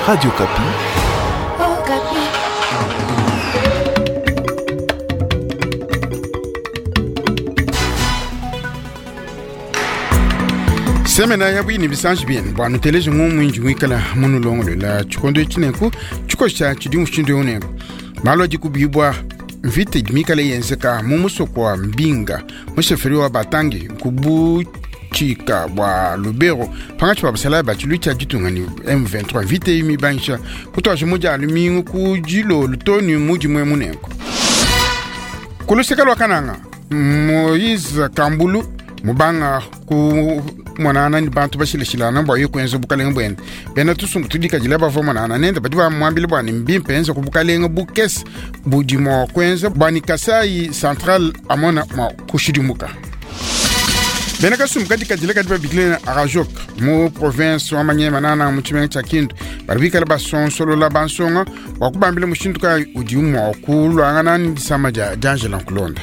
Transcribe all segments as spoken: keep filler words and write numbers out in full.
Radio Kapi. Oh, Kapi. Semena ya bwini bisanji bien bwanu teleje ngumu inji kala munu longo la chukondo chinenku chukosha chidi mushindo onengo malo jikubibwa mvite jimikala yenzeka mumuso kwa mbinga musheferi wa batangi kubu chika bwa lubero pangachi pa basala ba chilucha jitungani M vingt-trois vite imi bansha kutoje moja alumingu kujilo lutoni muji mwemunengo kulusekalo kananga Moïse Kambulu mubanga ku mwanana ni bantu bashilishilana bwa yokwenza bukalenga bwene bena tusumbu tudika jilaba fo mwanana nenda badiba mwambile bwa ni mbimpenza ku bukalenga bukes budimo kwenza bani Kasai Central amona ma kushidimuka bena kasum kadika jileka diba biglena arajok mu province wa manyema nana mu chimenga cha kindu barbika la bason solo la bansonga wa kubambile mushinduka udiumo kulwa ngana ni samaja Angela Kulonda.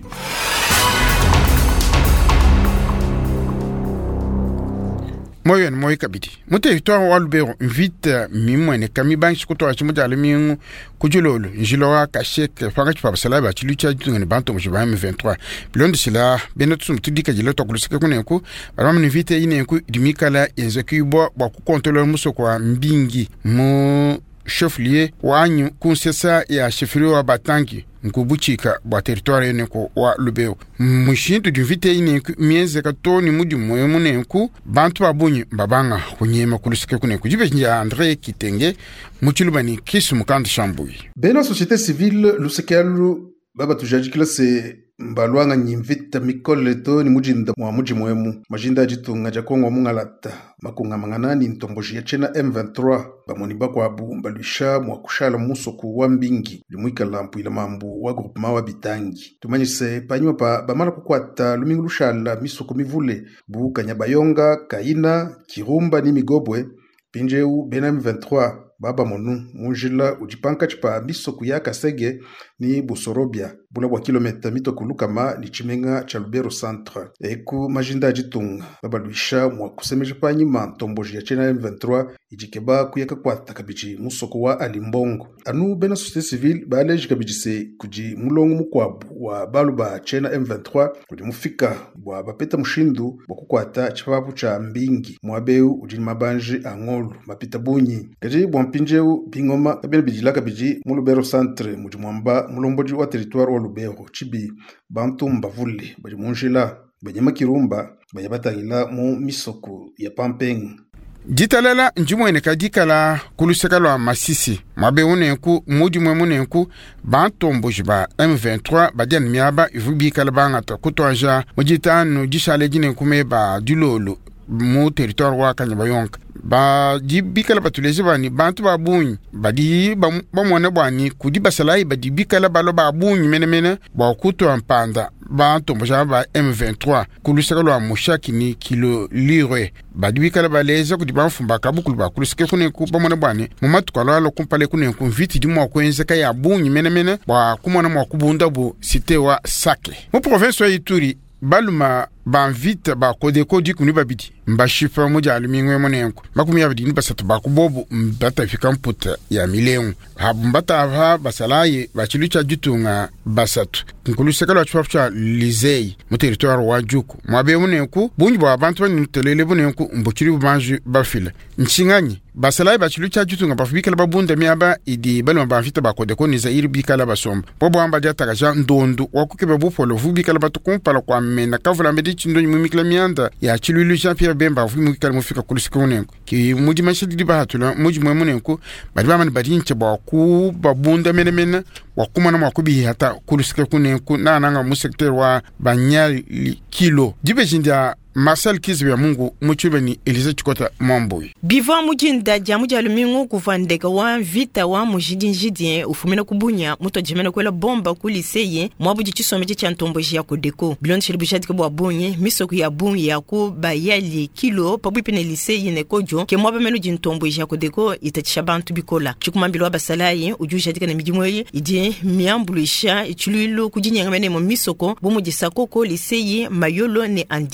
Moyen moy kabiti mute victoire wa lubero invite mimwene kami banki kutoa chimuja alimingu kujulolo njilowa kashek fangach pa salaba chilucha jitungani banto mshiba M vingt-trois bilondo sila benotu mtudika jileto kulusika kunenku barama invite inenku dimikala yenzekibo bwa kukontrole musoko wa mbingi mu chef-lieu wanyu kunsesa ya chefrio wa batangi nkubuchika bwa territoire neko wa lubero mushintu divite inenku mienze katoni mudi mwemu nenku bantu babunyi babanga kunyema kulusike kunenku jibe njia André Kitenge muchilubani kisu mukanda shambui bena société civile lusekelu baba tujajikila se mbalwanga nyimvita mikole to ni mujinda mwa muji mwemu majinda jitunga jakongo mungalata makunga manganani ntomboji ya chena M vingt-trois bamoni bakwa abu mbalusha mwa kushala musoku wa mbingi limwika lampu ila mambu wa groupement wa bitangi tumanyise panywa pa bamala kukwata lumingu lushala misoko mivule buka nyabayonga kaina kirumba ni migobwe pinjeu bena M vingt-trois baba monu munjila ujipanka chipa misoko ya kasege ni busorobia bula bwa kilometa mito kulukama ni chimenga cha Lubero centre eku majinda jitunga baba luisha mwa kusemeje panyima ntomboji ya chena M vingt-trois ijikeba kuyaka kwata kabiji musoko wa alimbongo anu bena société civile baleji kabiji se kuji mulongo mukwabu wa baluba chena M vingt-trois kudi mufika bwa bapeta mushindu bwa kukwata chipapu cha mbingi mwabeu ujini mabanji angolu mapita bunyi kaji bwa mpinjeu bingoma kabena bijilaka biji mu Lubero centre muji mwamba mulomboji wa territoire wa Lubero chibi bantu mbavule bali munjila banyama kirumba bayabatangila mu misoko ya pampeng jitalela njimwene kadikala kulusekalo masisi mabe unenku mudi mwemunenku bantomboji ba M vingt-trois badian miaba ivubikala bangata kutoanja mujitanu jishale jinenku meba dulolo mu territoire wa Kanyabayonga ba jibikala batulezi bani bantu babunyi badi bamona bwani kudi basalai badi bikala balo babunyi menemene ba kuto ampanda bantu mboja ba M vingt-trois kulusakalo wa mushaki ni kilo lire badi bikala baleza kudi bamfumba kabukulu ba kulusike kunenku bamona bwani mumatu kwalo kumpale kunenku viti di mwa kwenzeka ya bunyi menemene ba kumona mwa kubunda bu site wa Sake mu province wa Ituri baluma banvita ba kodeko dikuni babidi mbashifa moja alumingo monenko makumi yabidi ni basatu ba kubobu mbata fika mputa ya milengu habu mbata ha basalaye bachilucha jitunga basatu nkulusekalo achwafcha lizei mu territoire wa Juku mwabe monenko bunyi ba bantu bani telele monenko mbochiri bumanju bafila nchingani basalaye bachilucha jitunga bafubikala babunda miaba idi baluma banvita ba kodeko ni zairi bikala basomba bobo amba jata kaja ndondu wakukebe bupolo vubikala batukumpala kwa mena kavula mbedi chindoni mumikla mianda ya chilulu Jean-Pierre Bemba vumikala mufika kulisikone ki muji mashidi bahatula muji mwemunenko badi bamani badinche ba ku babunda menemena wakuma na makubi hata kulisikone ku na nanga mu secteur wa banyali kilo dibe jindia Marcel Kizbe ya Mungu muchubeni Elize Chikota Mamboy. Biva mujinda jamu jalumingu kufandeka wa vita wa mujidi njidi ufumena kubunya muto jimena kwela bomba kuliseye mwabuji chisomeje cha ntomboji ya kodeko. Bilon shiribujadi kwa bunye misoku ya bunye ya ku bayali kilo pabu ipene liseye ne kojo ke mwaba menu jintomboji ya kodeko itachishabantu bikola. Chukumambilo wa basalaye ujujadika na mijimweye idi miambulisha ichuluilo kujinyanga mene mo misoko bumu jisakoko liseye mayolo ne andisa.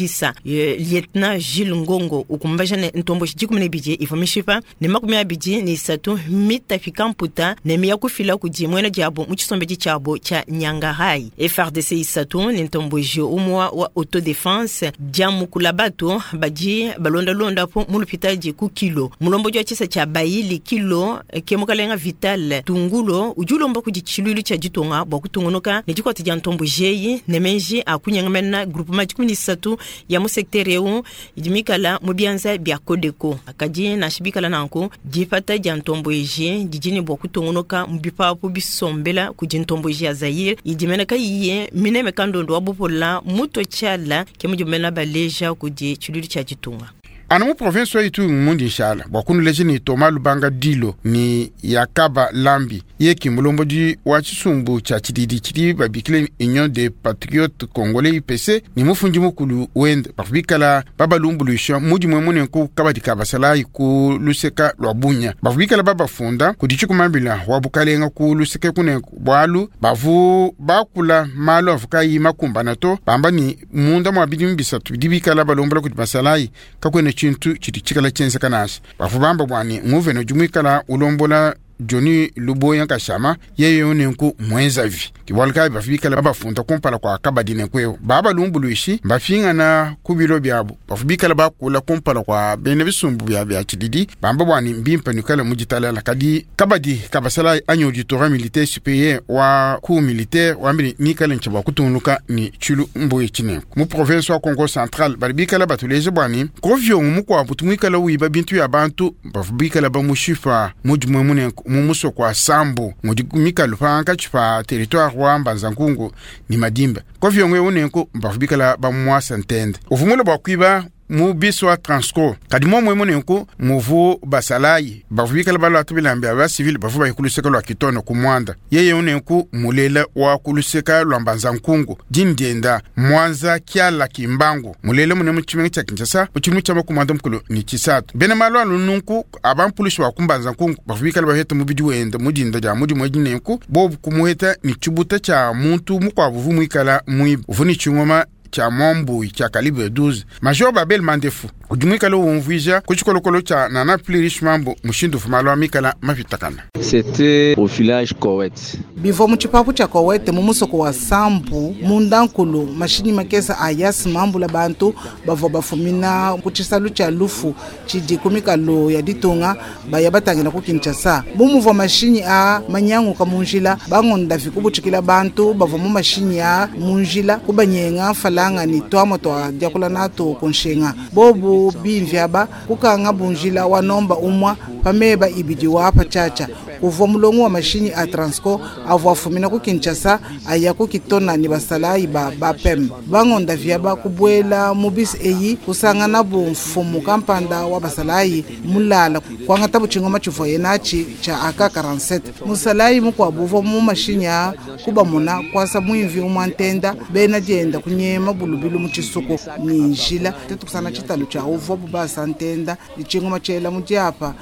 lieutenant Gilles Ngongo ukumbaja ne ntombo jikumene bije ifamishipa ne makumya bije ni satu mitafika mputa ne miya kufila kuji mwena jabo muchisombe chabo cha Nyangahai. F R D C isatu ni ntombo jo umwa wa autodefense jamu kulabatu baji balonda londa po mulupitaji ku kilo mulombo jo chisa cha bayili kilo kemukalenga vital tungulo ujulomba kujichilulu cha jitonga bwa kutungonoka ne jikoti ja ntombo jeyi ne menji akunyangamenna groupement jikumi satu ya mu secteur eu idimikala mubianza bya Kodeko akaji na shibikala nanko jipata ja ntombo je jijini bwa kutungonoka mbipa po bisombela kujintombo je Zaire idimena kayiye mineme kandondo wabupola muto chala kemujumena baleja kuji chululu cha jitonga. Anamu province wa itu mundi inshallah bakunu lejini Toma Lubanga Dilo ni Yakaba Lambi yeki mulombo di wachisumbu cha chididi chidi babikile Union des Patriotes Congolais I P C ni mufunji mukulu wende bafubikala baba lumbulusha muji mwemune nku kabadi kabasalai ku luseka lwabunya bafubikala baba funda kudichi kumambila wabukalenga ku luseke kune bwalu bavu bakula malo afukai makumbana to bamba ni munda mwabidi mbisatu dibikala balombola kudibasalai kakwene chintu chiti chikala chense kanashi bafubamba bwani nguve no jumikala ulombola Johnny Luboya Kashama yeye unenku mwenza vi kiwalika bafibikala baba funta kompala kwa kabadine kweo baba lumbuluishi bafinga na kubilo byabo bafibikala bakula kompala kwa bene bisumbu bya bya chididi bamba bwani mbimpa nikala mujitala la kadi kabadi kabasala anyo ditora militaire supérieur wa cour militaire wa mbini nikala nchaba kutunuka ni chulu mboye chine mu province wa Congo central barbikala batuleje bwani kovyo mu kwa butumikala wiba bintu ya bantu bafibikala ba mushifa mujumwe mune mumuso kwa sambo ngudimika lupanka chipa territoire wa Mbanzankungu ni Madimba kwa vyongwe unenko mbafubikala ba mwasa ntende uvumulo bwa kwiba mu biswa transco kadimo mwe monenko muvu basalai bafubikala balo atubilambe aba civil bafuba ikuluseka lwa kitono kumwanda yeye unenko mulela wa kuluseka lwa Mbanzankungu jindenda mwanza kyala kimbangu mulela mune muchimenge cha Kinshasa muchimu cha kumwanda mkulo ni Chisatu bene malo alununku abampulisha wa Mbanzankungu bafubikala baheta mubidi wenda mudinda ja mudi mwejinenko bobu kumuheta ni chibuta cha muntu mukwabuvu mwikala mwibu uvuni chingoma cha mombu cha calibre douze Major Babel Mandefu ujumika lo wonvija kuchikolokolo cha nana plirish mambo mushindu fumalo amikala mafitakana. C'était au village Kowet bivo muchipapu cha Kowet mumusoko wa sambu mundankulu mashini makesa ayas mambu la bantu bavo bafumina kuchisalu cha lufu chidikumika lo ya ditonga bayabatangina ku Kinshasa bumuvo mashini a manyangu kamunjila bangonda vikubuchikila bantu bavo mu mashini a munjila kubanyenga falanga ni twamo twa diakula nato konshenga bobu bimvyaba kukanga bunjila wanomba umwa pameba ibidi wapa chacha kuva mulongo wa mashini a transco avwa fumina ku Kinshasa ayako kitona ni basalai ba bapem bangonda vyaba kubwela mubis eyi kusanga nabo mfumu kampanda wa basalai mulala kwanga tabu chingoma chufo yenachi cha A K quarante-sept musalai mukwa buvo mu mashini a kuba muna kwasa mwimvi umwantenda bena jenda kunyema bulubilu muchisuko ni njila tetukusana chitalu cha uvo bubasa ntenda ichingoma chela mujapa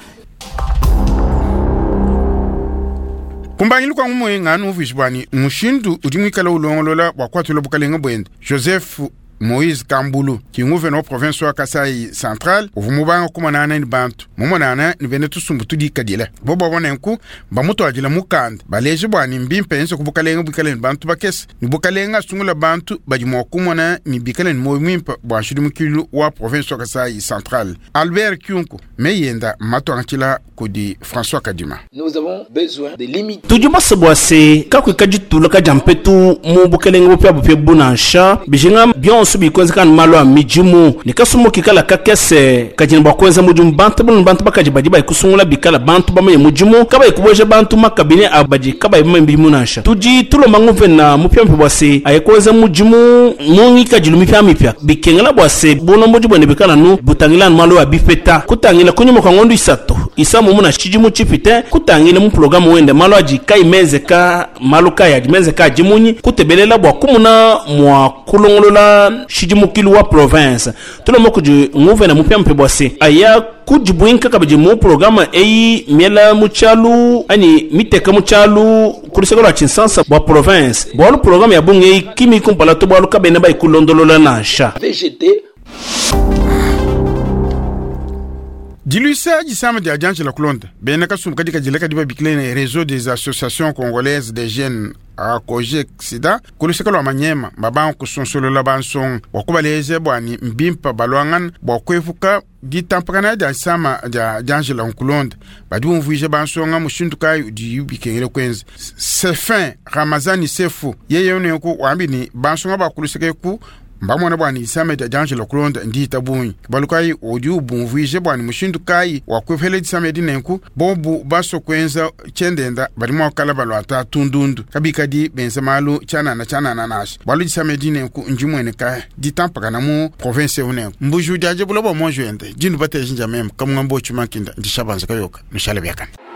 kumbanyilu kwa ngumo nganu uvishbani mushindu udimwikala ulongolola wakwatula bukalenga bwende Joseph Moïse Kambulu ki nguve no province wa Kasai Central uvumubanga kumanana ni bantu mumonana ni bene tusumbu tudi kadila bobo bonenku bamuto ajila mukanda baleje bwani mbimpense kubukalenga bukalen bantu bakes ni bukalenga sungula bantu bajimo kumona ni bikalen moyimpa bwashidi mukilu wa province wa Kasai Central Albert Kyunko meyenda mato anchila kodi François Kadima. Nous avons besoin de limites. Tujuma sebwase kakwe kajitula kajampetu mu bukalenga bupya bupya bunansha bijinga bion subi kwenza kan malo a mijimu nikasumo kikala kakese kajina bakwenza mujimu bantu bunu bantu bakaji bajiba ikusungula bikala bantu bamenye mujimu kaba ikuboje bantu makabine abaji kaba ibimbi munasha tuji tulo manguve na mupya mpibwase ayekwenza mujimu mungi kajilu mipya mipya bikengala bwase bono mujibu ne bikala nu butangila malo a bifeta kutangila kunyuma kwa ngondu isato isamu muna chijimu chipite kutangila mu programu wende malo aji kai mezeka malo kai aji mezeka jimunyi kutebelela bwa kumuna mwa kulongolola shijimu kilu wa province tulo mokuji nguve na mupya mpibwase aya kujibuinka kabiji mu programa eyi miela muchalu ani miteka muchalu kuliseko la chinsansa wa province bwalu programa ya bunge kimi kumpala to bwalu kabene ba ikulondolola nasha V G T Diluisa jisama de agence la Colonde bena ka sum kadika jileka diba biklene réseau des associations congolaises des jeunes a Kojek Sida kuluseka lo manyema baban ku sonsolo la banson wakubaleze bwani mbimpa balwangan bwakwefuka di tampakana da sama da agence la Colonde badi mvuije bansonga mushinduka di yubikengere kwenza Sefin Ramazani Sefu yeye ne ku wambini bansonga bakuluseka ku mbamwana bwani isame da agence la Colonde ndi tabuni balukai odiu bunvuije bwani mushindukai wakwefele isame dinenku bobu baso kwenza chendenda barimo kala balwata tundundu kabika di benzamalu chana na chana na nash balu isame dinenku njumwene ka di tampaka mu province une mbuju jaje bulobo monjoende jindu bate jinja mem kamngambo chumankinda ndi shabanza kayoka nushale byakana